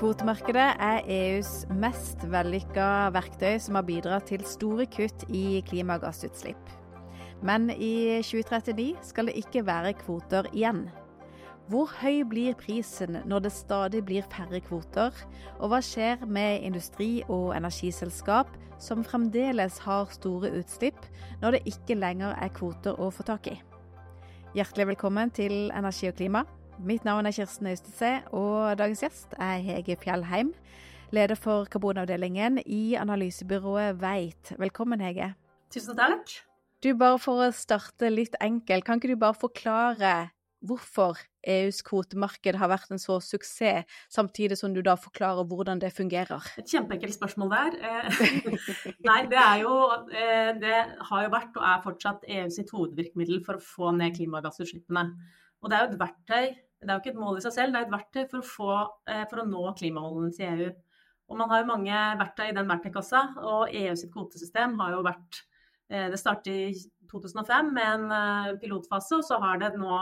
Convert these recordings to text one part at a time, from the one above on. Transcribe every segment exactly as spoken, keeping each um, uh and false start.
Kvotemarkedet er E U's mest vellykka verktøy som har bidratt til store kutt i klimagassutslipp. Men i tjue trettini skal det ikke være kvoter igjen. Hvor høy blir prisen når det stadig blir færre kvoter, og hva skjer med industri og energiselskap som fremdeles har store utslipp når det ikke lenger er kvoter å få tak i? Hjertelig velkommen til Energi og klima. Mitt navn er Kirsten Øystese, og dagens gjest er Hege Fjellheim, leder for karbonavdelingen i analysebyrået Veit. Velkommen, Hege. Tusen takk. Du, bare for å starte litt enkelt, kan ikke du bare forklare hvorfor E U's kvotemarked har vært en så suksess, samtidig som du da forklarer hvordan det fungerer? Et kjempeenkelt spørsmål der. Nei, det er jo, det har jo vært og er fortsatt E U sitt hovedvirkemiddel for å få ned klimagassutslippene. Og det er jo et verktøy, det er jo ikke et mål i seg selv, det er et verktøy for å, få, for å nå klimamålene til E U. Og man har jo mange verktøy i den verktøykassa, og E U sitt kvotesystem har jo vært, det startet i to tusen og fem med en pilotfase, og så har det nå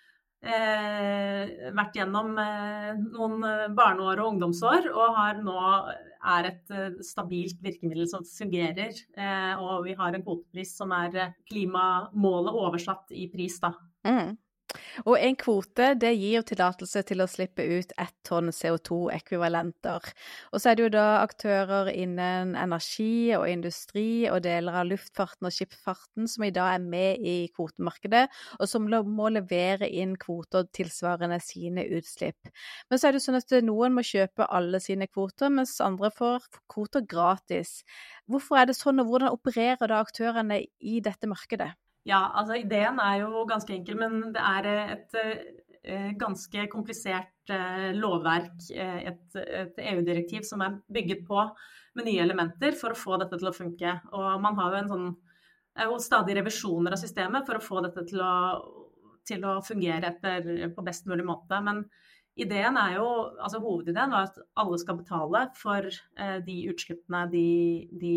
eh, vært gjennom eh, noen barneår og ungdomsår, og har nå er et stabilt virkemiddel som fungerer, eh, og vi har en kvotepris som er klimamålet oversatt i pris da. Mm. Og en kvote, det gir jo tillatelse til å slippe ut ett tonn C O to-ekvivalenter. Og så er det jo da aktører innen energi og industri og deler av luftfarten og skipsfarten som i dag er med i kvotemarkedet, og som må levere inn kvoter tilsvarende sine utslipp. Men så er det sånn at noen må kjøpe alle sine kvoter, mens andre får kvoter gratis. Hvorfor er det sånn, og hvordan opererer da aktørene i dette markedet? Ja, altså ideen er jo ganske enkel, men det er et eh, ganske komplisert eh, lovverk, eh, et, et E U-direktiv som er bygget på med nye elementer for å få dette til å funke. Og man har jo en sånn, det er jo stadig revisjoner av systemet for å få dette til å, til å fungere etter, på best mulig måte. Men ideen er jo, altså hovedideen var at alle skal betale for eh, de utslippene de, de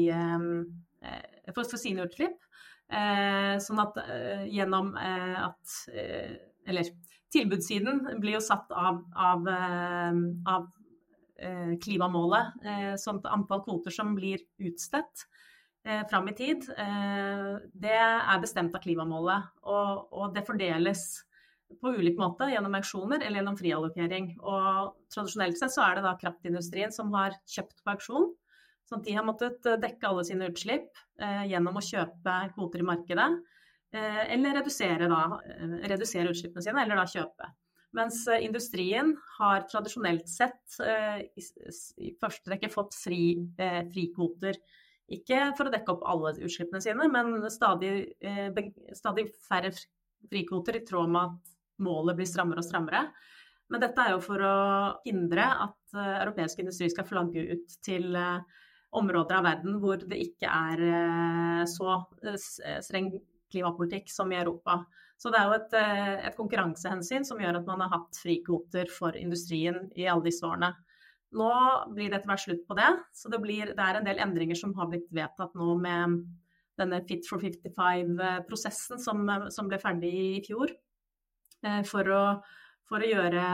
eh, for, for sine utslipp. Eh, sånn at eh, gjennom eh, at eh, eller tilbudssiden blir jo satt av, av, eh, av eh, klimamålet, eh, sånn at antall kvoter som blir utstedt eh, fram i tid, eh, det er bestemt av klimamålet, og, og det fordeles på ulik måte gjennom auksjoner eller gjennom friallokering. Og tradisjonelt sett så er det da kraftindustrien som har kjøpt på auksjon. Sånn at de har måttet dekke alle sine utslipp eh, gjennom å kjøpe kvoter i markedet, eh, eller redusere, da, redusere utslippene sine, eller da kjøpe. Mens eh, industrien har tradisjonelt sett eh, i, i første rekke fått fri, eh, frikvoter, ikke for å dekke opp alle utslippene sine, men stadig, eh, be, stadig færre frikvoter i tråd med at målet blir strammere og strammere. Men dette er jo for å hindre at eh, europeisk industri skal flagge ut til eh, områder av verden hvor det ikke er så streng klimapolitikk som i Europa. Så det er jo et, et konkurransehensyn som gjør at man har hatt frikvoter for industrien i alle disse årene. Nå blir det etter hvert slutt på det, så det, blir, det er en del endringer som har blitt vedtatt nå med denne Fit for femtifem-prosessen som, som ble ferdig i fjor, for å, for å, gjøre,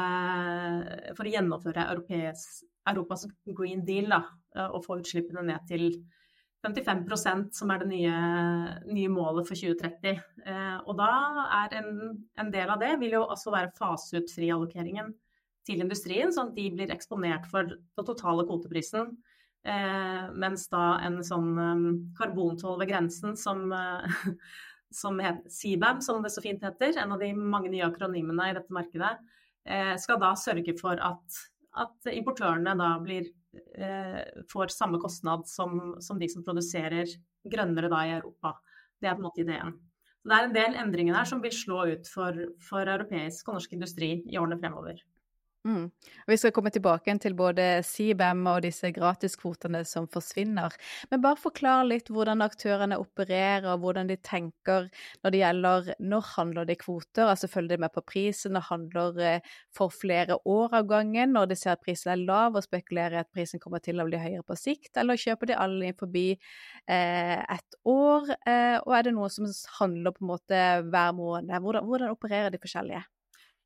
for å gjennomføre europeisk Europas Green Deal da, og få utslippene ned til femtifem prosent, som er det nye, nye målet for tjue tretti. Eh, og da er en, en del av det vil jo også være fase ut friallokeringen til industrien, sånn at de blir eksponert for den totale kvoteprisen, eh, mens da en sånn um, karbontoll ved grensen som, uh, som heter C B A M, som det så fint heter, en av de mange nye akronymene i dette markedet, eh, skal da sørge for at at importørene da blir, eh, får samme kostnad som, som de som produserer grønnere da i Europa. Det er på en måte ideen. Så det er en del endringer der som vil slå ut for, for europeisk og norsk industri i årene fremover. Mm. Vi skal komme tilbake til både C B A M og disse gratiskvotene som forsvinner. Men bare forklar litt hvordan aktørene opererer, og hvordan de tenker når det gjelder når handler de kvoter. Altså følger de med på prisen og handler for flere år av gangen når de ser at prisen er lav og spekulerer at prisen kommer til å bli høyere på sikt, eller kjøper de alle inn forbi eh, et år, eh, og er det noe som handler på en måte hver måned? Hvordan, hvordan opererer de forskjellige?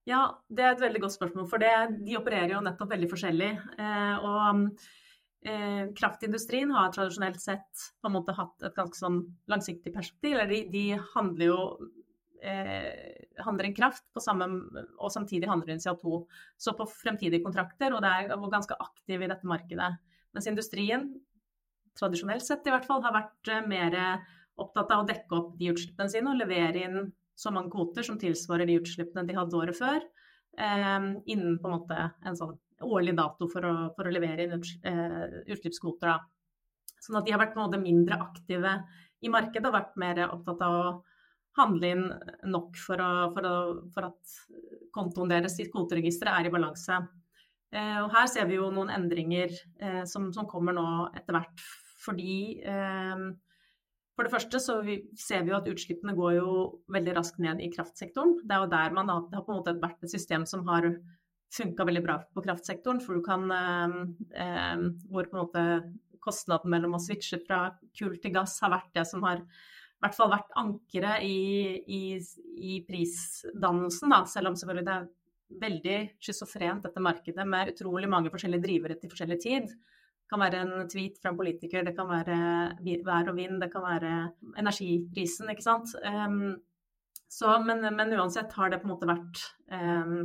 Ja, det er et veldig godt spørsmål, for det, de opererer jo nettopp veldig forskjellig. Eh, og eh, kraftindustrien har tradisjonelt sett på en måte hatt et ganske sånn langsiktig perspektiv, eller de, de handler jo eh, handler inn kraft på samme, og samtidig handler inn C O to. Så på fremtidige kontrakter, og det er jo ganske aktiv i dette markedet. Mens industrien, tradisjonelt sett i hvert fall, har vært eh, mer opptatt av å dekke opp de utslippene sine og levere inn så mange kvoter som tilsvarer de utslippene de hadde året før, eh, innen på en måte en sånn årlig dato for å, for å levere inn eh, utslippskvoter. Da. Sånn at de har vært på en måte mindre aktive i markedet og vært mer opptatt av å handle inn nok for, å, for, å, for at kontoen deres i kvoteregisteret er i balanse. Eh, og her ser vi jo noen endringer eh, som, som kommer nå etter hvert, fordi eh, for det første så vi, ser vi jo at utslippene går jo veldig raskt ned i kraftsektoren. Det er jo der man har, det har på en måte vært et system som har funket veldig bra på kraftsektoren, for du kan, eh, eh, hvor på en måte kostnaden mellom å switche fra kull til gass har vært det som har i hvert fall vært ankere i, i, i prisdannelsen, da, selv om selvfølgelig det er veldig schizofrent dette markedet med utrolig mange forskjellige drivere til forskjellig tid. Det kan være en tweet fra en politiker, det kan være vær og vind, det kan være energiprisen, ikke sant? Um, så, men, men uansett har det på en måte vært, um,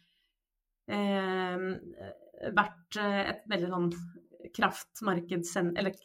um, vært et veldig sånn kraftmarked, eller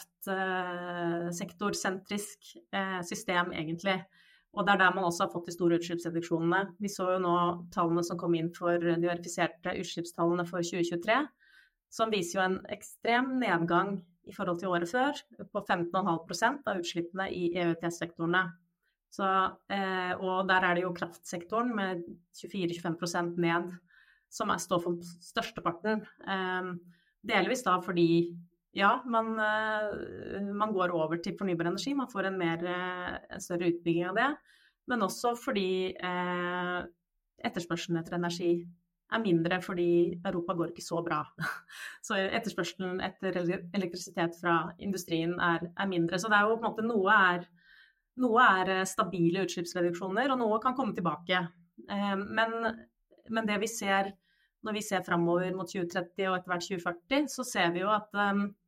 kraftsektorsentrisk uh, system egentlig. Og det er der man også har fått de store utslippsreduksjonene. Vi så jo nå tallene som kom inn for de verifiserte utslippstallene for tjue tjuetre, som viser jo en ekstrem nedgang i forhold til året før, på femten komma fem prosent av utslippene i E U E T S-sektorene. Så, eh, og der er det jo kraftsektoren med tjuefire til tjuefem prosent ned, som er, står for størsteparten. Eh, delvis da fordi, ja, man, eh, man går over til fornybar energi, man får en, mer, en større utbygging av det, men også fordi eh, etterspørselen etter energi er mindre fordi Europa går ikke så bra. Så etterspørselen etter elektrisitet fra industrien er, er mindre. Så det er jo på en måte noe er, noe er stabile utslippsreduksjoner, og noe kan komme tilbake. Men, men det vi ser når vi ser fremover mot tjue tretti og etter hvert tjue førti, så ser vi jo at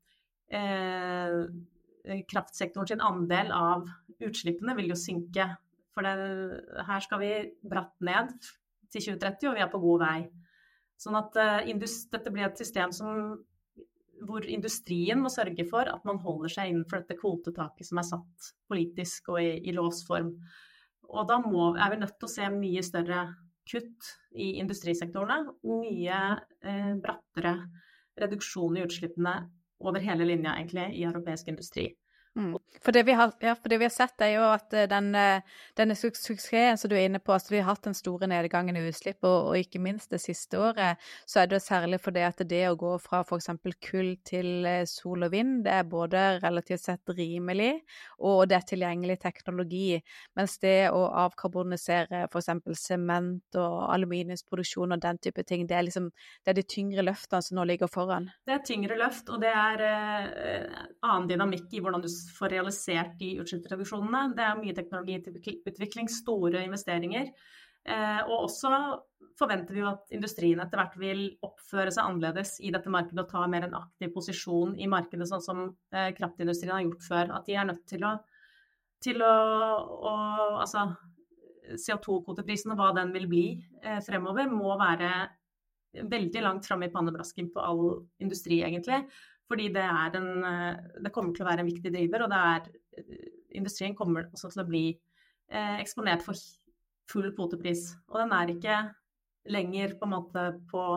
eh, kraftsektoren sin andel av utslippene vil jo synke. For det, her skal vi bratt ned til tjue tretti, og vi er på god vei. Sånn at uh, indust- dette blir et system som, hvor industrien må sørge for at man holder seg innenfor dette kvotetaket som er satt politisk og i, i lovsform. Og da må, er vi nødt til å se mye større kutt i industrisektorene, mye uh, brattere reduksjon i utslippene over hele linja egentlig i europeisk industri. Mm. For, det har, ja, for det vi har sett er jo at den, denne suksessen som du er inne på, altså vi har hatt den store nedgangen i utslipp, og, og ikke minst det siste året, så er det særlig fordi at det å gå fra for eksempel kull til sol og vind, det er både relativt sett rimelig, og det er tilgjengelig teknologi, mens det å avkarbonisere for eksempel sement og aluminiumsproduksjon og den type ting, det er liksom det er de tyngre løftene som nå ligger foran. Det er tyngre løft, og det er eh, annen dynamikk i hvordan du får realisert de utslippsreduksjonene. Det er mye teknologiutvikling, store investeringer. Eh, og også forventer vi jo at industrien etter hvert vil oppføre seg annerledes i dette markedet og ta mer en aktiv posisjon i markedet, sånn som eh, kraftindustrien har gjort før. At de er nødt til å, til å, å altså, C O to-kvoteprisen og hva den vil bli eh, fremover, må være veldig langt fremme i pannebrasken på all industri, egentlig. Fordi det, er en, det kommer til å være en viktig driver, og det er, industrien kommer også til å bli eh, eksponert for full kvotepris. Og den er ikke lenger på en måte på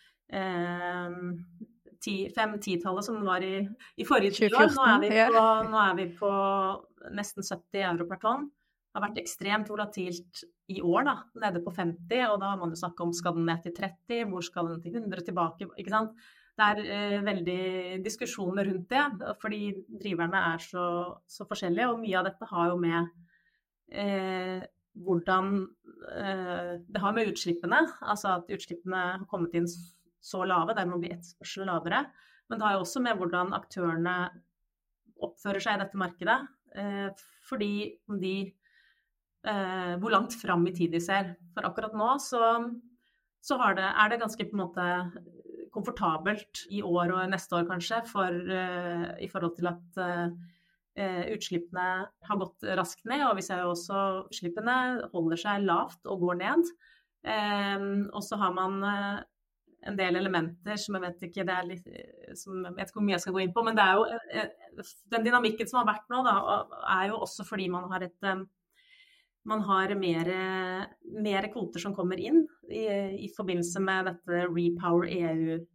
eh, fem-ti-tallet som den var i, i forrige ti år. Nå er, vi på, nå er vi på nesten sytti euro per tonn. Det har vært ekstremt volatilt i år, da, nede på femti, og da har man jo snakket om skal den ned til tretti, hvor skal den til hundre tilbake, ikke sant? Det er eh, veldig diskusjoner rundt det, fordi driverne er så, så forskjellige, og mye av dette har jo med eh, hvordan eh, det har med utslippene, altså at utslippene har kommet inn så lave, dermed blir etterspørselen lavere, men det har jo også med hvordan aktørene oppfører seg i dette markedet, eh, fordi de, eh, hvor langt fram i tid de ser. For akkurat nå så så har det, er det ganske på en måte komfortabelt i år og neste år kanskje, for, uh, i forhold til at uh, utslippene har gått raskt ned, og vi ser jo også utslippene holder seg lavt og går ned. Um, og så har man uh, en del elementer som jeg vet ikke, det er litt, som jeg vet ikke hvor mye jeg skal gå inn på, men det er jo uh, den dynamikken som har vært nå da, er jo også fordi man har et um, man har mer, mer kvoter som kommer inn i, i forbindelse med dette Repower E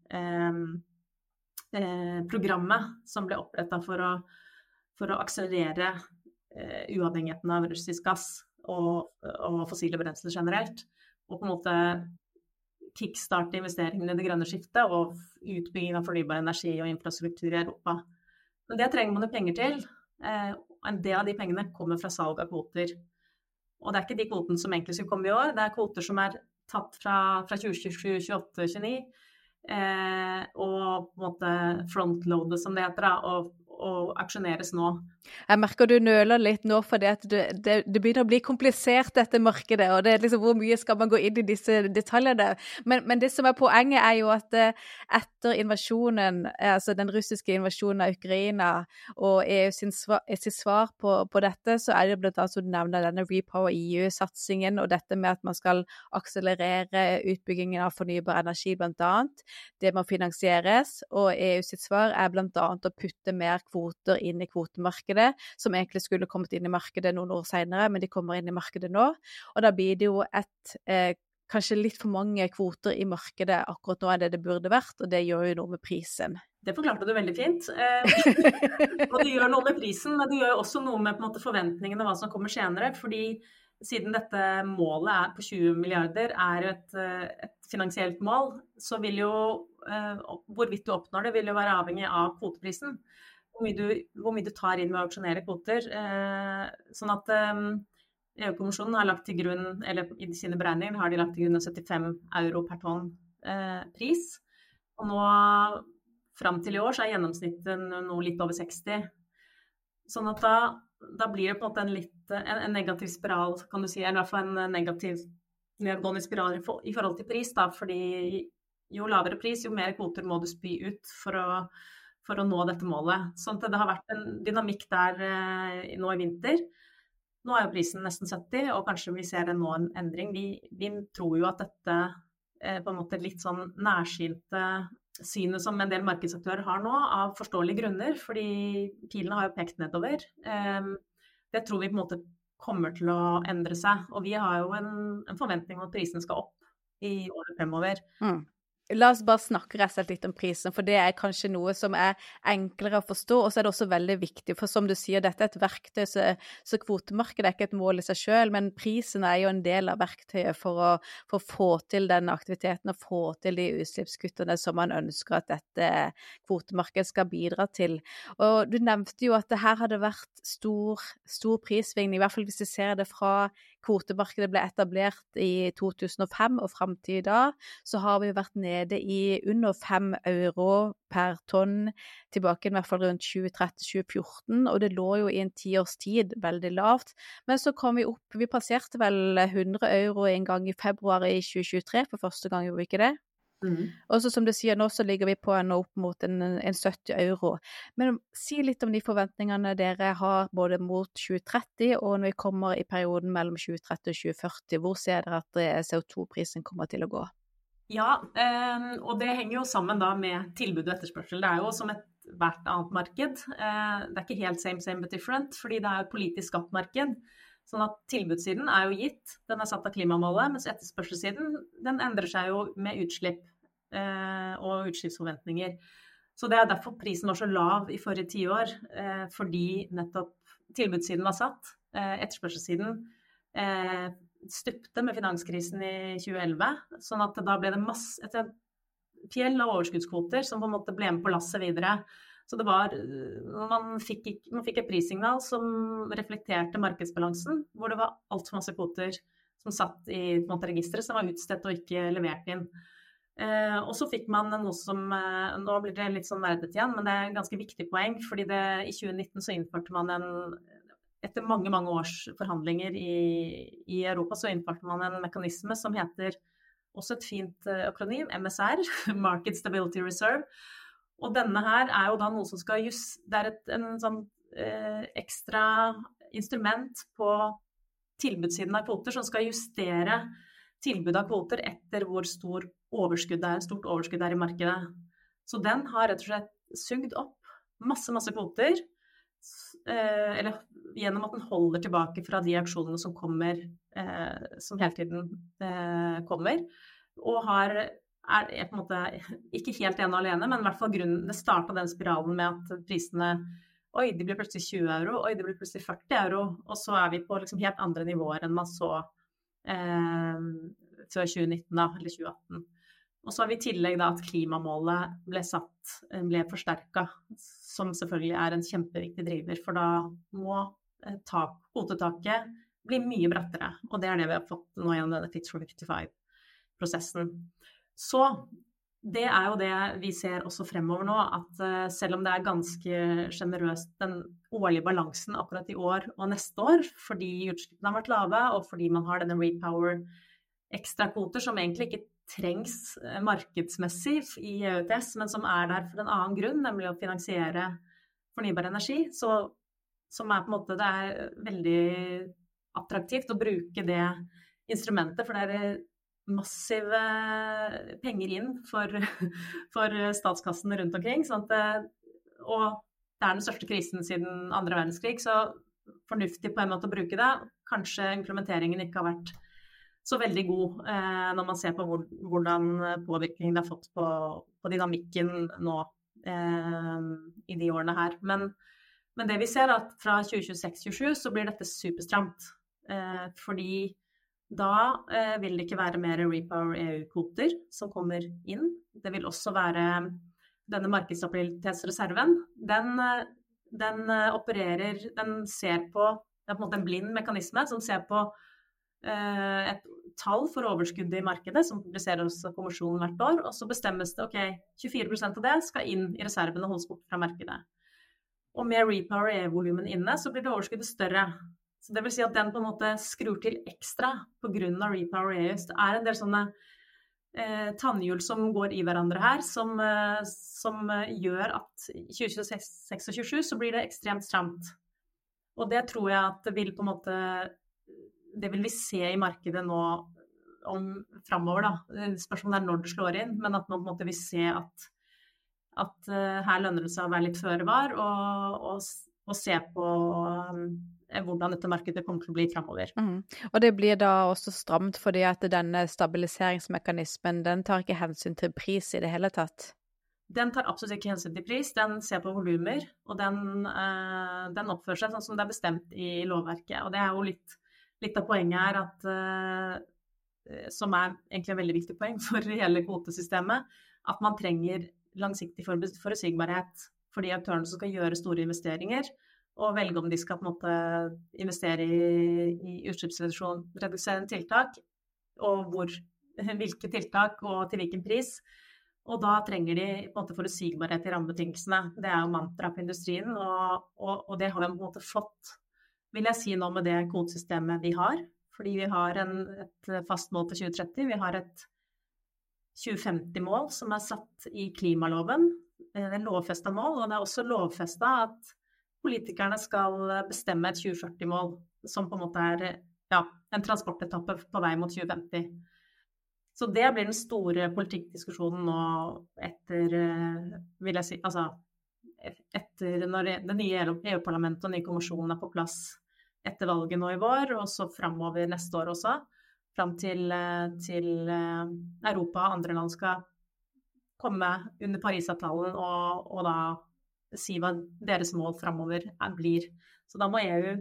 U-programmet eh, som ble opprettet for å, for å akselerere eh, uavhengigheten av russisk gass og, og fossile brensler generelt, og på en måte kickstarte investeringene i det grønne skiftet og utbygging av fornybar energi og infrastruktur i Europa. Men det trenger man jo penger til, eh, og en del av de pengene kommer fra salg av kvoter. Og det er ikke de kvotene som egentlig skulle komme i år, det er kvoter som er tatt fra, fra tjue tjuesju, tjueåtte, tjueni, eh, og på en måte frontloadet som det heter, da, og, og aksjoneres nå. Jeg merker du nøler litt nå, for det, det, det, det begynner å bli komplisert dette markedet, og det er liksom hvor mye skal man gå inn i disse detaljene. Men, men det som er poenget er jo at etter invasjonen, altså den russiske invasjonen av Ukraina og E U sin svar, sitt svar på, på dette, så er det blant annet som du nevner denne Repower E U-satsingen, og dette med at man skal akselerere utbyggingen av fornybar energi blant annet. Det må finansieres, og E U sitt svar er blant annet å putte mer kvoter inn i kvotemarkedet, som egentlig skulle kommet inn i markedet noen år senere, men de kommer inn i markedet nå. Og da blir det jo et, eh, kanskje litt for mange kvoter i markedet akkurat nå enn det det burde vært, og det gjør jo noe med prisen. Det forklarte du veldig fint. Eh, og det gjør noe med prisen, men det gjør også noe med på en måte forventningene hva som kommer senere, fordi siden dette målet er på tjue milliarder, er et, et finansielt mål, så vil jo, eh, hvorvidt du oppnår det, vil jo være avhengig av kvoteprisen. Hvor mye, du, hvor mye du tar inn med å auksjonere kvoter. Eh, sånn at eh, E U-kommisjonen har lagt til grunn, eller i sine beregninger har de lagt til grunn syttifem euro per tonn eh, pris. Og nå, frem til i år, så er gjennomsnittet noe litt over seksti. Sånn at da, da blir det på en måte en, litt, en, en negativ spiral, kan du si, eller i hvert fall en negativ nedgående spiral i, for, i forhold til pris, da, fordi jo lavere pris, jo mer kvoter må du spy ut for å for å nå dette målet. Sånn at det har vært en dynamikk der eh, nå i vinter. Nå er jo prisen nesten sytti, og kanskje vi ser nå en endring. Vi, vi tror jo at dette eh, på en måte litt sånn nærskinte synet som en del markedsaktører har nå, av forståelige grunner, fordi pilene har jo pekt nedover. Eh, det tror vi på en måte kommer til å endre seg, og vi har jo en, en forventning om at prisen skal opp i året fremover. Mm. La oss bare snakke rett og slett litt om prisen, for det er kanskje noe som er enklere å forstå, og så er det også veldig viktig, for som du sier, dette er et verktøy, så, så kvotemarkedet er ikke et mål i seg selv, men prisen er jo en del av verktøyet for å, for å få til den aktiviteten og få til de utslippskuttene som man ønsker at dette kvotemarkedet skal bidra til. Og du nevnte jo at det her hadde vært stor, stor prissvingning, i hvert fall hvis du ser det fra kvotemarkedet ble etablert i to tusen og fem og frem til i dag, så har vi vært nede i under fem euro per tonn, tilbake i hvert fall rundt tjue tretten til tjue fjorten, og det lå jo i en ti års tid veldig lavt, men så kom vi opp, vi passerte vel hundre euro en gang i februar i tjue tjuetre, for første gang gjorde vi ikke det. Mm. Og så som du sier nå, så ligger vi på en opp mot en, en sytti euro. Men si litt om de forventningene dere har både mot tjue tretti og når vi kommer i perioden mellom tjue tretti og tjue førti. Hvor ser dere at C O to-prisen kommer til å gå? Ja, eh, og det henger jo sammen da med tilbud og etterspørsel. Det er jo som et hvert annet marked. Eh, det er ikke helt same, same but different, fordi det er et politisk skapt marked. Sånn at tilbudssiden er jo gitt, den er satt av klimamålet, mens etterspørselssiden, den endrer seg jo med utslipp eh, og utslippsforventninger. Så det er derfor prisen var så lav i forrige tiår, eh, fordi nettopp tilbudssiden var satt, eh, etterspørselssiden eh, stupte med finanskrisen i tjue elleve, sånn at da ble det masse, et fjell av overskuddskvoter som på en måte ble med på lasset videre. Så det var, man fikk, man fikk et prissignal som reflekterte markedsbalansen, hvor det var alt for masse kvoter som satt i på en måte, registeret, som var utstedt og ikke levert inn. Eh, og så fikk man noe som, eh, nå blir det litt sånn nerdet igjen, men det er en ganske viktig poeng, fordi det, i tjue nitten så innførte man en, etter mange, mange års forhandlinger i, i Europa, så innførte man en mekanisme som heter også et fint akronym, M S R, Market Stability Reserve. Og denne her er jo da noe som skal just, det er et, en sånn eh, ekstra instrument på tilbudssiden av kvoter som skal justere tilbud av kvoter etter hvor stor overskudd det er, stort overskudd det er i markedet. Så den har rett og slett sugd opp masse, masse kvoter, eh, eller gjennom at den holder tilbake fra de aksjonene som kommer, eh, som hele tiden eh, kommer, og har, er, er på en måte ikke helt ene alene, men i hvert fall grunnen, det startet den spiralen med at prisene, oi, de blir plutselig tjue euro, oi, de blir plutselig førti euro, og så er vi på liksom helt andre nivåer enn man så eh, før tjue nitten da, eller tjue atten. Og så har vi i tillegg da at klimamålet ble satt, ble forsterket, som selvfølgelig er en kjempeviktig driver, for da må tak, kvotetaket bli mye brattere, og det er det vi har fått nå gjennom denne Fit for femtifem-prosessen. Så det er jo det vi ser også fremover nå, at selv om det er ganske generøst den årlige balansen akkurat i år og neste år, fordi utslippene har vært lave, og fordi man har denne Repower ekstra kvoter som egentlig ikke trengs markedsmessig i E U E T S, men som er der for en annen grunn, nemlig å finansiere fornybar energi, så, som er på en måte, det er veldig attraktivt å bruke det instrumentet, for det er massive penger inn for, for statskassen rundt omkring, sånn at, og det er den største krisen siden andre verdenskrig, så fornuftig på en måte å bruke det. Kanskje implementeringen ikke har vært så veldig god eh, når man ser på hvor, hvordan påvirkning det har fått på, på dynamikken nå eh, i de årene her. Men, men det vi ser er at fra tjue tjueseks til tjue tjuesju så blir dette superstramt, eh, fordi da eh, vil det ikke være mer Repower E U-kvoter som kommer inn. Det vil også være denne markedsstabilitetsreserven. Den, den opererer, den ser på, det er på en måte en blind mekanisme som ser på et tall for overskuddet i markedet som publiseres av kommisjonen hvert år, og så bestemmes det, ok, tjuefire prosent av det skal inn i reserven og holdes bort fra markedet. Og med Repower E U-volumen inne, så blir det overskuddet større. Så det vil si at den på en måte skrur til ekstra på grunn av Repower E U. Det er en del sånne eh, tannhjul som går i hverandre her, som, eh, som gjør at i tjue tjueseks og tjue tjuesju så blir det ekstremt stramt. Og det tror jeg at det vil på en måte det vil vi se i markedet nå om fremover da. Spørsmålet er når det slår inn, men at man på en måte vil se at, at uh, her lønner det seg å være litt føre var, og, og, og se på um, hvordan dette markedet kommer til å bli fremover. Mm. Og det blir da også stramt fordi at denne stabiliseringsmekanismen, den tar ikke hensyn til pris i det hele tatt? Den tar absolutt ikke hensyn til pris, den ser på volumer, og den, uh, den oppfører seg sånn som det er bestemt i lovverket, og det er jo litt Litt av poenget er at, uh, som er egentlig en veldig viktig poeng for hele kvotesystemet, at man trenger langsiktig forutsigbarhet for de aktørene som skal gjøre store investeringer, og velge om de skal på en måte investere i, i utslippsreduserende tiltak, og hvor, hvilke tiltak og til hvilken pris. Og da trenger de på en måte forutsigbarhet i rammebetingelsene. Det er jo mantra på industrien, og, og, og det har vi på en måte fått, vil jeg si nå med det kvotesystemet vi har, fordi vi har en, et fast mål til tjue tretti, vi har et tjue femti-mål som er satt i klimaloven, en lovfestet mål, og det er også lovfestet at politikerne skal bestemme et tjue førti-mål, som på en måte er ja, en transportetappe på vei mot tjue femti. Så det blir den store politikkdiskusjonen nå etter, vil jeg si, altså etter når det nye E U-parlamentet og nye kommisjonen er på plass etter valget nå i vår, og så fremover neste år også, frem til, til Europa og andre land skal komme under Paris-avtalen og, og da si hva deres mål fremover er, blir. Så da må E U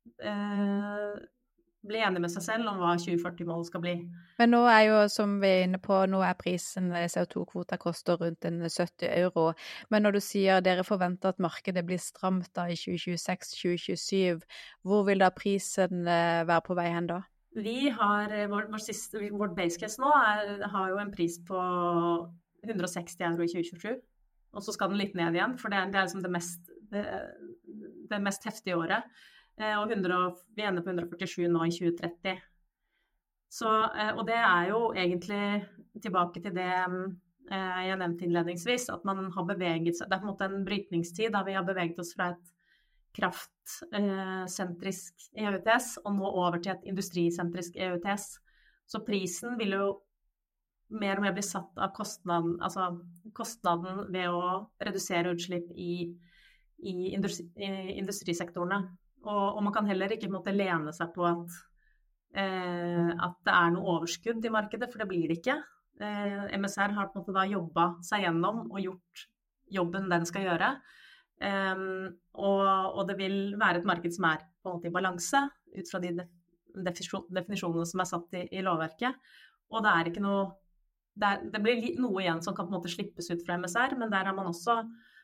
eh, bli enig med seg selv om hva tjue førti-målet skal bli. Men nå er jo, som vi er inne på, nå er prisen C O to-kvota koster rundt en sytti euro. Men når du sier dere forventer at markedet blir stramt da i tjue tjueseks til tjue tjuesju, hvor vil da prisen være på vei hen da? Vi har, vår, vår siste, vårt base case nå er, har jo en pris på hundre og seksti euro i tjue tjuesju, og så skal den litt ned igjen, for det er, det er liksom det mest, det, det mest heftige året. Og hundre, vi ender på hundre og førtisju nå i tjue tretti. Så, og det er jo egentlig tilbake til det jeg nevnte innledningsvis, at man har beveget seg, det er på en måte en brytningstid da vi har beveget oss fra et kraftsentrisk E U T S og nå over til et industrisentrisk E U T S. Så prisen vil jo mer og mer bli satt av kostnaden, altså kostnaden ved å redusere utslipp i, i, industri, i industrisektorene. Og, og man kan heller ikke på en måte lene seg på at, eh, at det er noe overskudd i markedet, for det blir det ikke. Eh, M S R har på en måte da jobbet seg gjennom og gjort jobben den skal gjøre. Um, og, og det vil være et marked som er på en måte i balanse ut fra de definisjonene som er satt i, i lovverket. Og det er ikke noe, det, er, det blir noe igjen som kan på en måte slippes ut fra M S R, men der har man også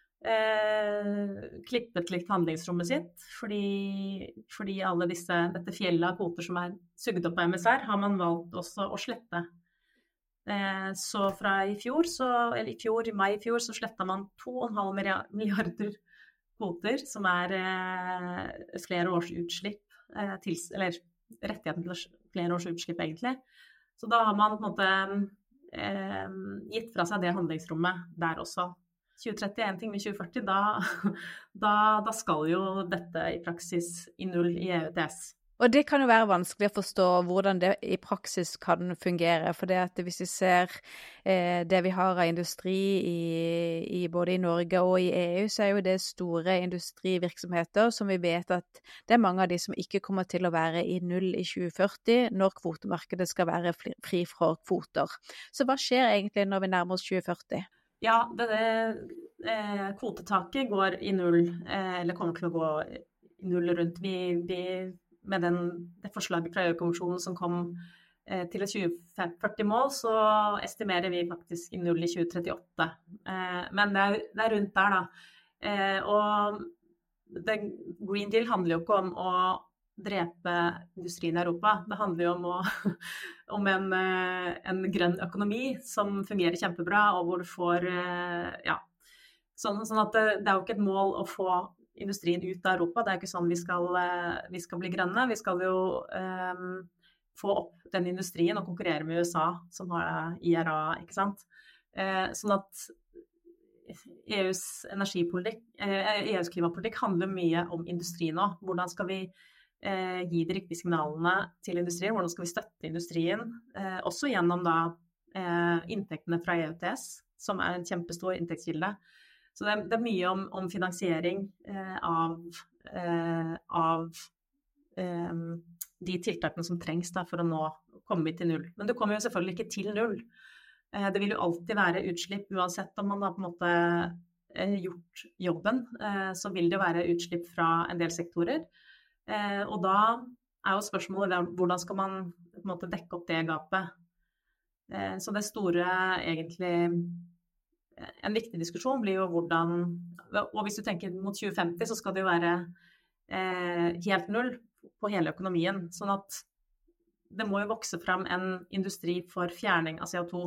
eh, klippet litt handlingsrommet sitt, fordi, fordi alle disse, dette fjellet av kvoter som er sugd opp av M S R, har man valgt også å slette. Eh, så fra i fjor, så, eller i fjor, i mai i fjor, så slettet man to komma fem milliarder kvoter, som er eh, flere års utslipp, eh, til, eller rettigheten til flere års utslipp egentlig. Så da har man på en måte eh, gitt fra seg det handlingsrommet der også. tjue tretti er en ting, med tjue førti, da, da, da skal jo dette i praksis i null i E U T S. Og det kan jo være vanskelig å forstå hvordan det i praksis kan fungere, for det at hvis vi ser eh, det vi har av industri i, i både i Norge og i E U, så er jo det store industrivirksomheter som vi vet at det er mange av de som ikke kommer til å være i null i tjue førti, når kvotemarkedet skal være fri fra kvoter. Så hva skjer egentlig når vi nærmer oss tjue førti? Ja, det, eh, kvotetaket går i null, eh, eller kommer til å gå i null rundt. Vi, vi med den, det forslaget fra E U-kommisjonen som kom eh, til et tjue førti-mål, så estimerer vi faktisk i null i tjue trettiåtte. Eh, men det er, det er rundt der da. Eh, og det, Green Deal handler jo ikke om å drepe industrien i Europa. Det handler jo om, å, om en, en grønn økonomi som fungerer kjempebra, og hvor du får, eh, ja, sånn, sånn at det, det er jo ikke et mål å få industrien ut av Europa. Det er ikke sånn vi skal, vi skal bli grønne. Vi skal jo um, få opp den industrien og konkurrere med U S A, som har I R A, ikke sant? Uh, sånn at E U's energipolitikk, uh, E U's klimapolitikk handler mye om industri nå. Hvordan skal vi uh, gi de riktige signalene til industrien? Hvordan skal vi støtte industrien? Uh, også gjennom da uh, inntektene fra E U T S, som er en kjempestor inntektskilde. Så det er, det er mye om, om finansiering eh, av, eh, av eh, de tiltakene som trengs da, for å nå komme til null. Men det kommer jo selvfølgelig ikke til null. Eh, det vil jo alltid være utslipp, uansett om man har på en måte eh, gjort jobben. Eh, så vil det jo være utslipp fra en del sektorer. Eh, og da er jo spørsmålet hvordan skal man på en måte dekke opp det gapet. Eh, så det store egentlig... En viktig diskusjon blir jo hvordan, og hvis du tenker mot tjue femti, så skal det jo være eh, helt null på hele økonomien. Sånn at det må jo vokse fram en industri for fjerning av C O to.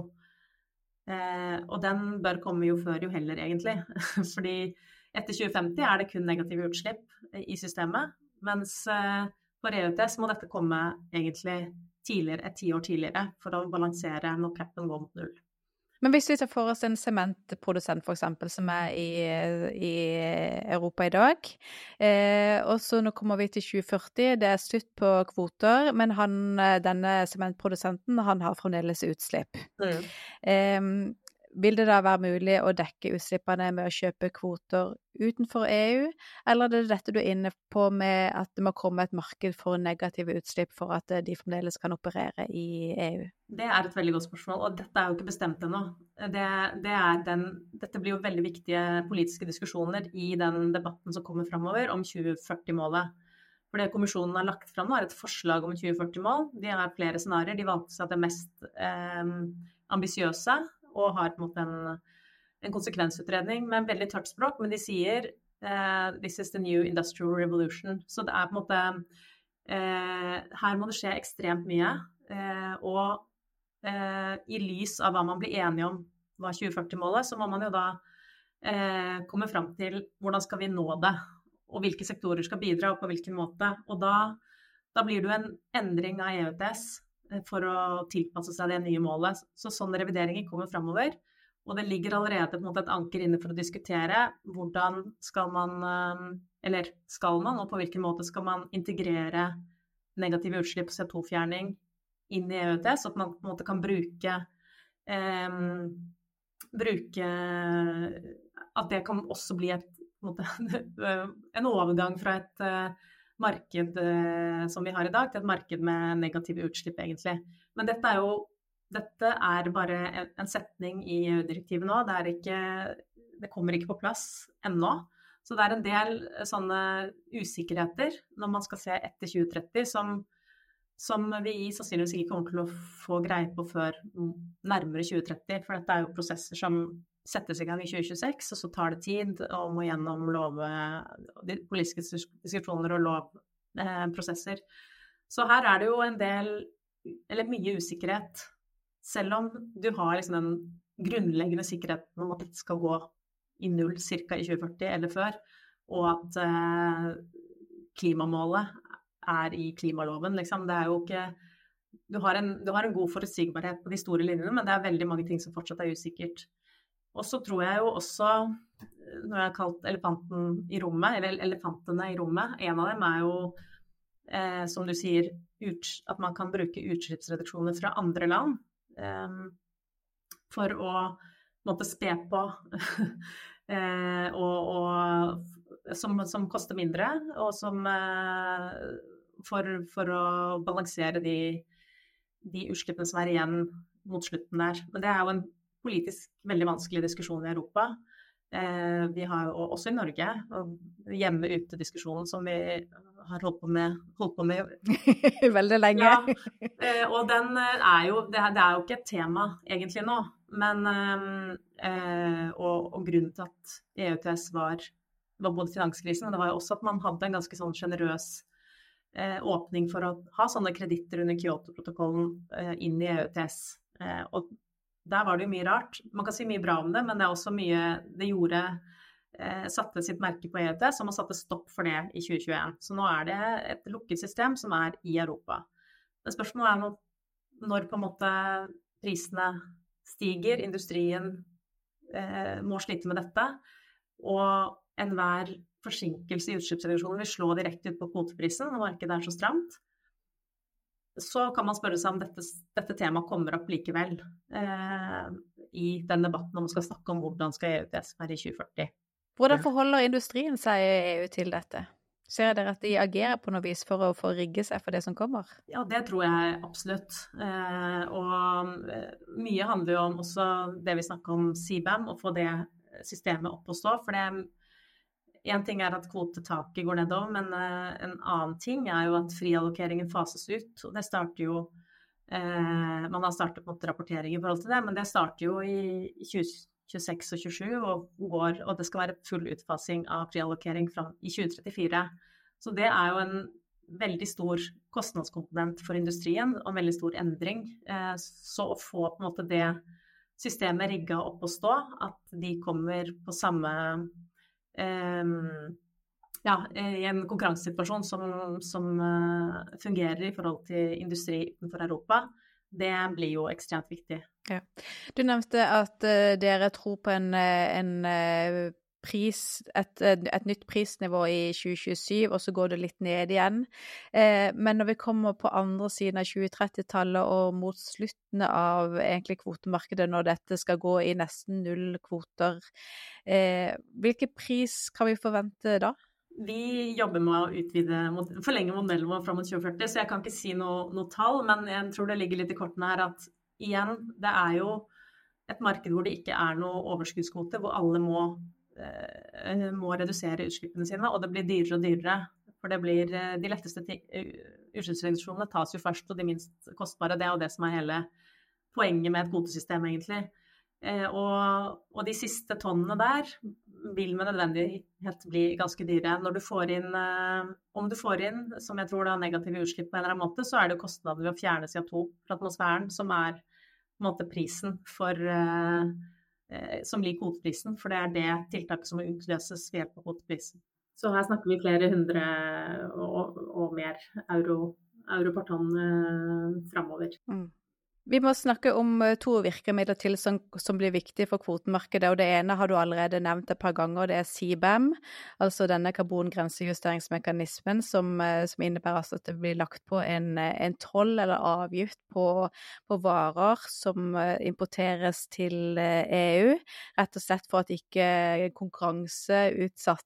Eh, og den bør komme jo før jo heller, egentlig. Fordi etter tjue femti er det kun negative utslipp i systemet, mens eh, for E U T S må dette komme egentlig tidligere, et ti år tidligere, for å balansere når capen går mot null. Men hvis vi tar for oss en sementprodusent for eksempel, som er i, i Europa i dag, eh, og så nå kommer vi til tjue førti, det er slutt på kvoter, men han, denne sementprodusenten, han har fremdeles utslipp. Mm. Eh, vil det da være mulig å dekke utslippene med å kjøpe kvoter utenfor E U, eller er det dette du er inne på med at det må komme et marked for negative utslipp for at de fremdeles kan operere i E U? Det er et veldig godt spørsmål, og dette er jo ikke bestemt ennå. Det, det er den, dette blir jo veldig viktige politiske diskusjoner i den debatten som kommer fremover om tjue førti-målet. For det kommisjonen har lagt frem nå er et forslag om tjue førti-mål. De har flere scenarier. De valgte seg det mest eh, ambisiøse, og har på en måte en, en konsekvensutredning med en veldig tørt språk, men de sier uh, this is the new industrial revolution. Så det er på en måte, uh, her må det skje ekstremt mye, uh, og uh, i lys av hva man blir enige om hva tjue førti-målet, så må man jo da uh, komme frem til hvordan skal vi nå det, og hvilke sektorer skal bidra og på hvilken måte. Og da, da blir det jo en endring av E U T S, for å tilpasse seg det nye målet. Så sånne revideringer kommer fremover. Og det ligger allerede på en måte et anker inne for å diskutere hvordan skal man, eller skal man, og på hvilken måte skal man integrere negative utslipp og C O to-fjerning inn i E U E T S, så at man på en måte kan bruke, eh, bruke at det kan også bli et, på en måte, en overgang fra et uh, marked uh, som vi har i dag, til et marked med negative utslipp egentlig. Men dette er jo Dette er bare en setning i E U-direktivet nå, det, er ikke, det kommer ikke på plass ennå. Så det er en del sånne usikkerheter når man skal se etter tjue tretti, som, som vi sannsynligvis ikke kommer til å få greie på før nærmere tjue tretti, for dette er jo prosesser som settes i gang i tjue tjueseks, og så tar det tid og må gjennom love, de politiske diskusjoner og lovprosesser. Så her er det jo en del, eller mye usikkerhet, selv om du har liksom den grunnleggende sikkerheten om at dette skal gå i null cirka i tjue førti eller før, og at eh, klimamålet er i klimaloven, liksom. Det er jo ikke, du har, en, du har en god forutsigbarhet på de store linjene, men det er veldig mange ting som fortsatt er usikkert. Og så tror jeg jo også, når jeg har kalt elefanten i rommet, eller elefantene i rommet, en av dem er jo, eh, som du sier, ut, at man kan bruke utslippsreduksjoner fra andre land, eh, for å måtte spe på, eh, og, og, som, som koster mindre, og som, eh, for, for å balansere de, de utslippene som er igjen mot slutten der. Men det er jo en politisk veldig vanskelig diskusjon i Europa. Eh, vi har jo også i Norge, hjemme-ute-diskusjonen som vi har holdt på med, holdt på med veldig lenge. Ja, eh, og den er jo, det er, det er jo ikke et tema egentlig nå, men eh, og, og grunnen til at E U E T S var, var både finanskrisen, men det var jo også at man hadde en ganske sånn generøs eh, åpning for å ha sånne kreditter under Kyoto-protokollen eh, inn i E U E T S. Eh, og der var det jo mye rart. Man kan si mye bra om det, men det er også mye det gjorde, eh, satte sitt merke på E U E T S, og man satte stopp for det i tjue tjueen. Så nå er det et lukket system som er i Europa. Det spørsmålet er når, når på en måte prisene stiger, industrien eh, må slite med dette, og enhver forsinkelse i utslippsreduksjonen vil slå direkte ut på kvoteprisen, og markedet er så stramt. Så kan man spørre seg om dette, dette temaet kommer opp likevel eh, i den debatten om man skal snakke om hvordan skal E U E T S være i tjue førti. Hvordan forholder industrien seg i E U til dette? Ser dere at de agerer på noe vis for å få rigge seg for det som kommer? Ja, det tror jeg absolutt. Eh, og mye handler jo om også det vi snakker om C B A M, å få det systemet opp å stå, for det en ting er at kvotetaket går nedover, men uh, en annen ting er jo at friallokeringen fases ut, og det starter jo, uh, man har startet på rapportering i forhold til det, men det starter jo i tjue tjueseks og tjuesju, og, går, og det skal være full utfasing av friallokering fra, i tjue trettifire. Så det er jo en veldig stor kostnadskomponent for industrien, og en veldig stor endring. Uh, så å få på en måte det systemet rigget opp å stå, at de kommer på samme Um, ja, i en konkurransesituasjon som, som uh, fungerer i forhold til industri utenfor Europa, det blir jo ekstremt viktig. Ja. Du nevnte at uh, dere tror på en, en uh, pris, et, et nytt prisnivå i tjue tjuesyv, og så går det litt ned igjen. Eh, men når vi kommer på andre siden av tjue tretti-tallet og mot sluttene av egentlig kvotemarkedet, når dette skal gå i nesten null kvoter, eh, hvilken pris kan vi forvente da? Vi jobber med å utvide, forlenge modellen vår frem mot tjue førti, så jeg kan ikke si noe, noe tall, men jeg tror det ligger litt i kortene her at igjen, det er jo et marked hvor det ikke er noe overskuddskvote, hvor alle må må redusere utslippene sine, og det blir dyrere og dyrere, for det blir de letteste utslippsreduksjonene tas jo først, og de minst kostbare, det er jo det som er hele poenget med et kvotesystem egentlig, og, og de siste tonnene der vil med nødvendighet bli ganske dyre. Når du får inn, om du får inn, som jeg tror da, negative utslipp på en eller annen måte, så er det kostnader ved å fjerne C O to fra atmosfæren, som er på en måte prisen for som blir kvoteprisen, for det er det tiltaket som må utløses ved hjelp av kvoteprisen. Så her snakker vi flere hundre og, og mer euro, Europarton eh, fremover. Mm. Vi må snakke om to virkemidler til som, som blir viktige for kvotemarkedet, og det ene har du allerede nevnt et par ganger, og det er C B A M, altså denne karbongrensejusteringsmekanismen som, som innebærer altså at det blir lagt på en, en toll eller avgift på, på varer som importeres til E U, rett og slett for at ikke konkurranseutsatt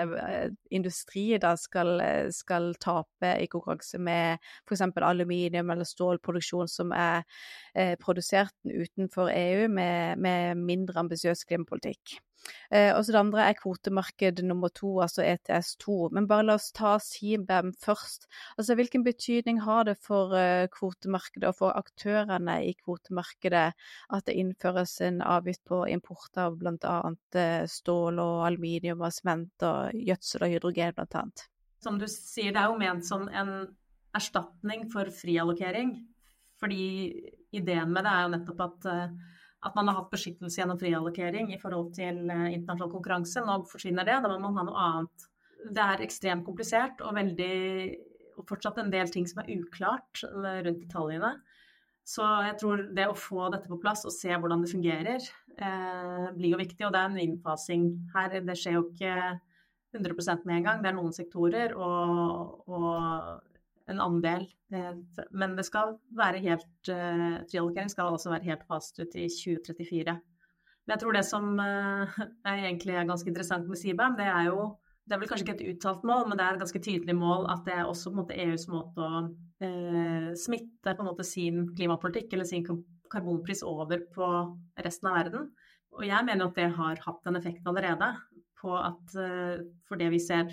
industri da skal, skal tape i konkurranse med for eksempel aluminium eller stålproduksjon som er eh, produsert utenfor E U med, med mindre ambisiøs klimapolitikk. Eh, og så det andre er kvotemarked nummer to, altså E T S to. Men bare la oss ta C B A M først. Altså hvilken betydning har det for eh, kvotemarkedet og for aktørene i kvotemarkedet at det innføres en avgift på import av blant annet eh, stål og aluminium og sement og gjødsel og hydrogen blant annet? Som du sier, det er jo ment som en erstatning for friallokering. Fordi ideen med det er jo nettopp at at man har hatt beskyttelse gjennom friallokering i forhold til internasjonal konkurranse. Nå forsvinner det, da må man ha noe annet. Det er ekstremt komplisert og, veldig, og fortsatt en del ting som er uklart rundt detaljene. Så jeg tror det å få dette på plass og se hvordan det fungerer, eh, blir jo viktig. Og det er en innfasing her. Det skjer jo ikke hundre prosent med en gang. Det er noen sektorer og, og en andel, men det skal være helt, uh, friallokering skal også være helt fast ut i tjue trettifire. Men jeg tror det som uh, er egentlig er ganske interessant med C B A M, det er jo, det er vel kanskje ikke et uttalt mål, men det er et ganske tydelig mål at det er også på en måte E U's måte å uh, smitte på en måte sin klimapolitikk eller sin karbonpris over på resten av verden. Og jeg mener at det har hatt en effekt allerede på at uh, for det vi ser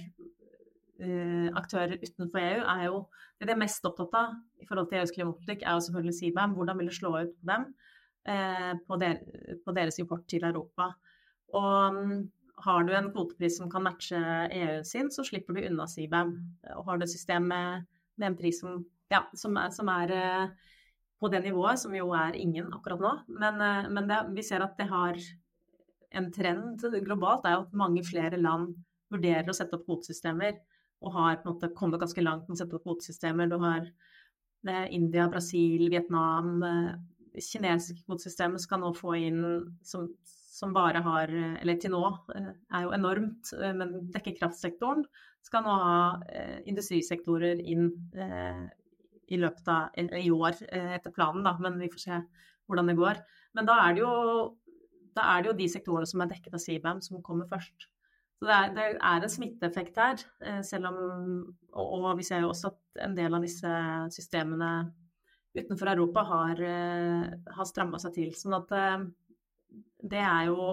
Uh, aktører utenfor E U er jo det de er mest opptatt av i forhold til E U's klimapolitikk er jo selvfølgelig C B A M, hvordan vil det slå ut på dem uh, på, der, på deres import til Europa. Og um, har du en kvotepris som kan matche E U sin, så slipper du unna C B A M. Og har du et system med, med en pris som, ja, som er, som er uh, på det nivået, som jo er ingen akkurat nå, men, uh, men det, vi ser at det har en trend globalt, er jo at mange flere land vurderer å sette opp kvotesystemer og har på en måte kommet ganske langt med å sette opp kvotesystemer. Du har eh, India, Brasil, Vietnam, eh, kinesiske kvotesystemer skal nå få inn som, som bare har, eller til nå eh, er jo enormt, eh, men dekker kraftsektoren, skal nå ha eh, industrisektorer inn eh, i løpet av i år eh, etter planen, da, men vi får se hvordan det går. Men da er det jo, da er det jo de sektorene som er dekket av C B A M som kommer først. Så det er, det er en smitteeffekt her, selv om, og, og vi ser jo også at en del av disse systemene utenfor Europa har, har strammet seg til. Sånn at det er jo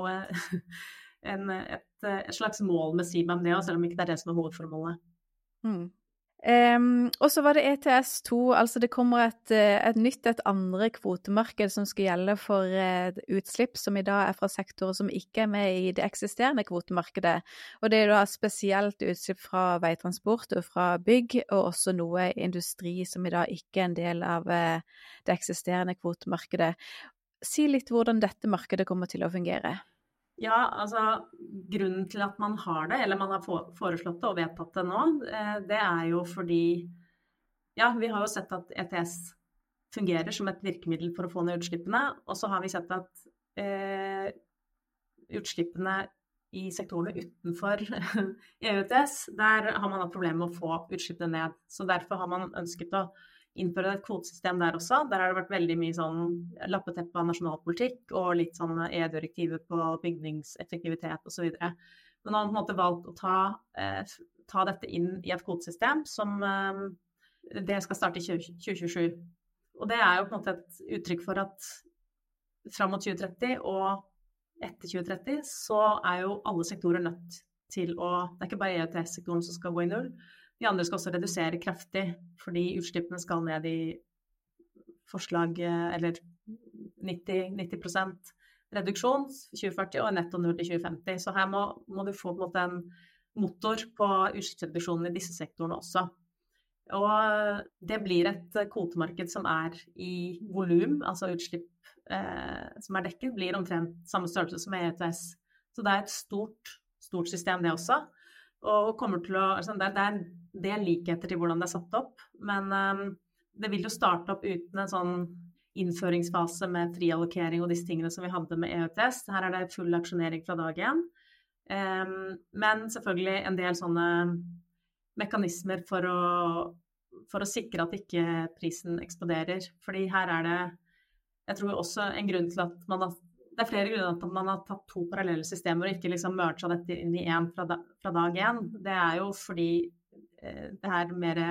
en, et, et slags mål med C B A M det, selv om ikke det er det som er hovedformålet. Mm. Um, og så var det E T S to, altså det kommer et, et nytt, et andre kvotemarked som skal gjelde for uh, utslipp som i dag er fra sektorer som ikke er med i det eksisterende kvotemarkedet. Og det er da spesielt utslipp fra veitransport og fra bygg, og også noe industri som i dag ikke er en del av uh, det eksisterende kvotemarkedet. Si litt hvordan dette markedet kommer til å fungere. Ja, altså grunnen til at man har det, eller man har foreslått det og vedtatt det nå, det er jo fordi, ja, vi har jo sett at E T S fungerer som et virkemiddel for å få ned utslippene, og så har vi sett at eh, utslippene i sektorene utenfor E U E T S, der har man hatt problemer med å få utslippene ned. Så derfor har man ønsket å innføre et kvotesystem der også. Der har det vært veldig mye sånn lappeteppe av nasjonalpolitikk og litt sånn E U-direktiver på bygningseffektivitet og så videre. Men man har på en måte valgt å ta, eh, ta dette inn i et kvotesystem som eh, det skal starte i tjue tjuesju. Og det er jo på en måte et uttrykk for at fram mot tjue tretti og etter tjue tretti så er jo alle sektorer nødt til å, det er ikke bare E U E T S-sektoren som skal gå i null, de andre skal også redusere kraftig, fordi utslippene skal ned i forslag, eller nitti prosent reduksjon tjue førti og netto null i tjue femti. Så her må, må du få på en måte en motor på utslippsreduksjonen i disse sektorene også. Og det blir et kvotemarked som er i volum, altså utslipp eh, som er dekket, blir omtrent samme størrelse som E U E T S. Så det er et stort, stort system det også. Og kommer til å, altså det, er, det er en del likheter i hvordan det er satt opp, men um, det vil jo starte opp uten en sånn innføringsfase med fri allokering og disse tingene som vi hadde med E U T S. Her er det full aksjonering fra dag én. Um, men selvfølgelig en del sånne mekanismer for å, for å sikre at ikke prisen eksploderer. Fordi her er det, jeg tror også en grunn til at man har, det er flere grunner til at man har tatt to parallelle systemer og ikke liksom merget dette inn i en fra, da, fra dag én. Det er jo fordi eh, det er mer,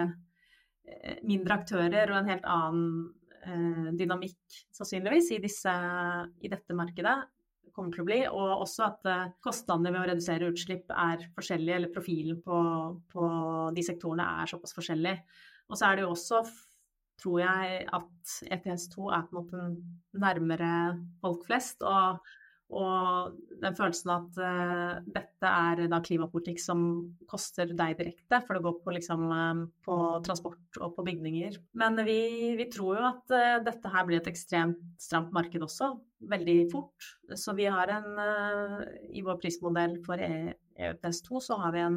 eh, mindre aktører og en helt annen eh, dynamikk sannsynligvis i, disse, i dette markedet kommer til å bli, og også at uh, kostnadene ved å redusere utslipp er forskjellige, eller profilen på, på de sektorene er såpass forskjellig. Og så er det jo også, tror jeg, at E T S to er på en måte nærmere folk flest, og, og den følelsen at uh, dette er da klimapolitikk som koster deg direkte, for det går på, liksom, uh, på transport og på bygninger. Men vi, vi tror jo at uh, dette her blir et ekstremt stramt marked også, veldig fort. Så vi har en, uh, i vår prismodell for E U T S to, så har vi en,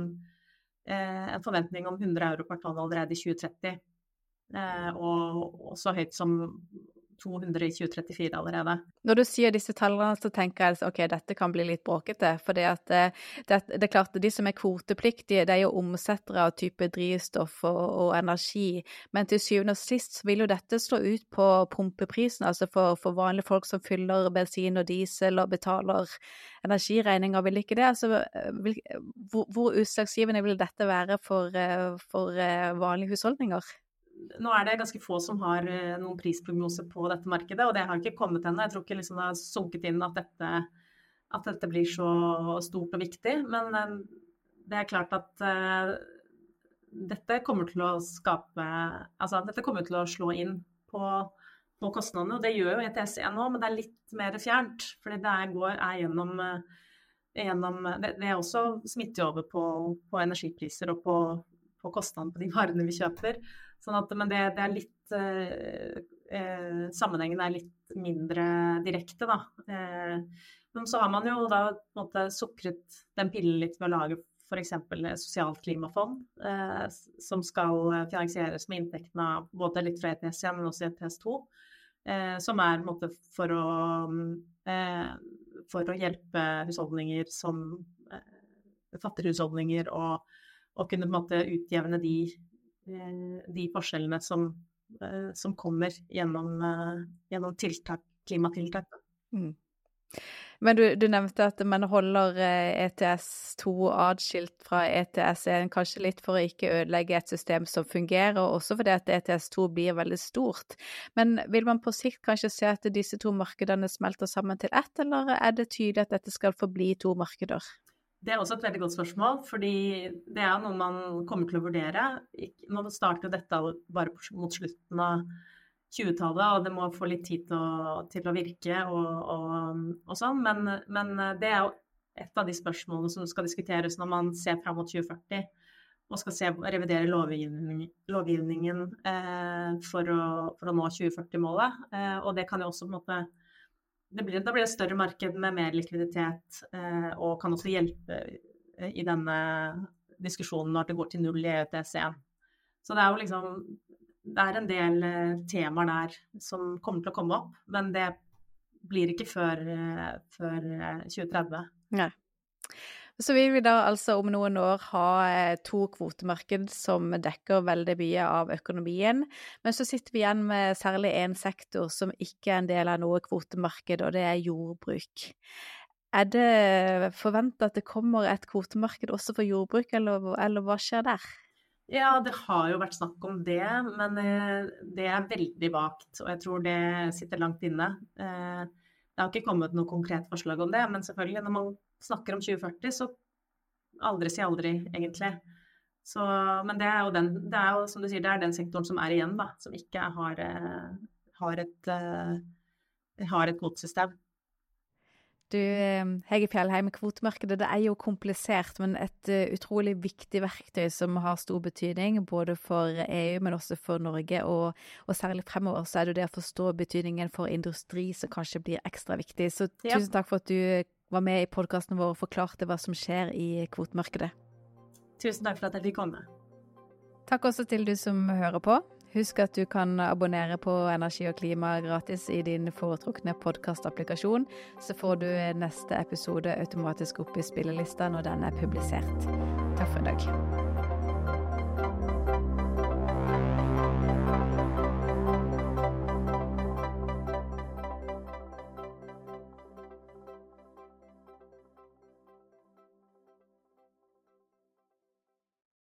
uh, en forventning om hundre euro per tonn allerede i tjue tretti, uh, og, og så høyt som to hundre i tjue trettifire allerede. Når du sier disse tallene, så tenker jeg at ok, dette kan bli litt bråkete, for det, at det, det, det er klart at de som er kvotepliktige, det er jo omsettere av type drivstoff og, og energi, men til syvende og sist vil jo dette slå ut på pumpeprisen, altså for, for vanlige folk som fyller bensin og diesel og betaler energiregninger, vil ikke det? Altså, vil, hvor, hvor utslagsgivende vil dette være for, for vanlige husholdninger? Nå er det ganske få som har noen prisprognoser på dette markedet, og det har ikke kommet ennå. Jeg tror ikke liksom det har sunket inn at dette, at dette blir så stort og viktig, men det er klart at uh, dette kommer til å skape, altså dette kommer til å slå inn på, på kostnadene, og det gjør jo E T S én nå, men det er litt mer fjernt, fordi det er, går, er gjennom, gjennom det, det er også smitter over på, på energipriser og på, på kostnadene på de varene vi kjøper. Sånn at, men det, det er litt, eh, eh, sammenhengen er litt mindre direkte da. Eh, men så har man jo da på en måte sukret den pillen litt med å lage for eksempel sosialt klimafond, eh, som skal finansieres med inntektene av både litt fra E T S én, men også E T S to, eh, som er på en måte for å, eh, for å hjelpe husholdninger som eh, fattige husholdninger og, og kunne på en måte utjevne de de forskjellene som, som kommer gjennom, gjennom tiltak, klimatiltak. Mm. Men du, du nevnte at man holder E T S to adskilt fra E T S én, kanskje litt for å ikke ødelegge et system som fungerer, og også fordi at E T S to blir veldig stort. Men vil man på sikt kanskje se at disse to markedene smelter sammen til ett, eller er det tydelig at dette skal forbli to markeder? Det er også et veldig godt spørsmål, fordi det er noe man kommer til å vurdere. Nå starter dette bare mot slutten av tjuetallet, og det må få litt tid til å, til å virke og, og, og sånn, men, men det er jo et av de spørsmålene som skal diskuteres når man ser frem mot tjue førti, og skal se, revidere lovgivning, lovgivningen eh, for, å, for å nå tjue førti-målet, eh, og det kan jo også på en måte Det blir, da blir det et større marked med mer likviditet, eh, og kan også hjelpe i denne diskusjonen når det går til null i E T S én. Så det er jo liksom, det er en del eh, temaer der som kommer til å komme opp, men det blir ikke før, eh, før eh, tjue tretti. Nei. Så vil vi da altså om noen år ha to kvotemarked som dekker veldig mye av økonomien, men så sitter vi igjen med særlig en sektor som ikke er en del av noe kvotemarked, og det er jordbruk. Er det forventet at det kommer et kvotemarked også for jordbruk, eller, eller hva skjer der? Ja, det har jo vært snakk om det, men det er veldig vagt, og jeg tror det sitter langt inne. Det har ikke kommet noe konkret forslag om det, men selvfølgelig når man snakker om tjue førti, så aldri si aldri, egentlig. Så, men det er jo den, det er jo, som du sier, det er den sektoren som er igjen, da, som ikke har, har et, har et kvotesystem. Du, Hege Fjellheim, kvotemarkedet, det er jo komplisert, men et utrolig viktig verktøy som har stor betydning, både for E U, men også for Norge, og, og særlig fremover så er det det å forstå betydningen for industri som kanskje blir ekstra viktig. Så ja. Tusen takk for at du var med i podcasten vår og forklarte hva som skjer i kvotemarkedet. Tusen takk for at jeg fikk komme. Takk også til du som hører på. Husk at du kan abonnere på Energi og klima gratis i din foretrukne podcast-applikasjon, så får du neste episode automatisk opp i spillelista når den er publisert. Takk for i dag.